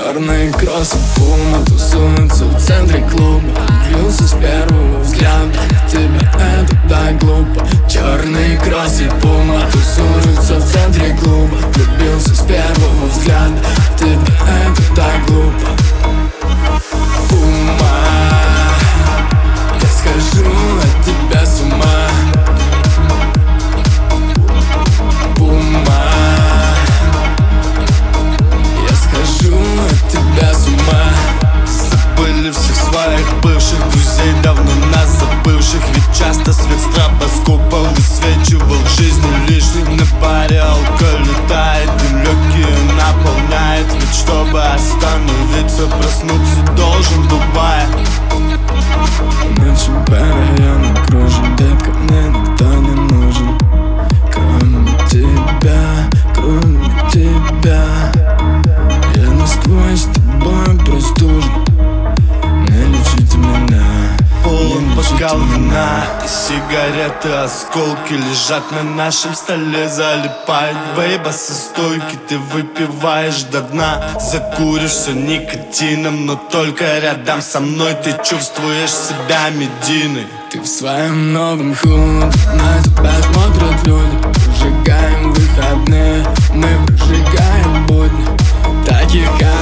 Черные кроссы Пума тусуются в центре клуба. Влюбился с первого взгляда в тебя, это так глупо. Черные кроссы Пума тусуются в центре клуба. Влюбился с первого взгляда в тебя, это так глупо. Пума, я схожу от тебя с ума. Пума, я схожу от тебя с ума. Забыли всех своих бывших друзей, давно нас забывших. Ведь часто свет стробоскопа высвечивал жизнь лишних. На паре алкоголь летает, дым легкие наполняет. Ведь чтобы остановиться, проснуться должен в Дубае. Ночью по району кружим, детка, мне никто не нужен. Кроме тебя, кроме тебя. Я насквозь с тобой простужен. Не лечите меня. Полон бокал вина и сигареты, осколки лежат на нашем столе. Залипает бейба со стойки, ты выпиваешь до дна. Закуришься никотином, но только рядом со мной ты чувствуешь себя Мединой. Ты в своем новом худе, на тебя смотрят люди. Прожигаем выходные, мы прожигаем будни. Таких как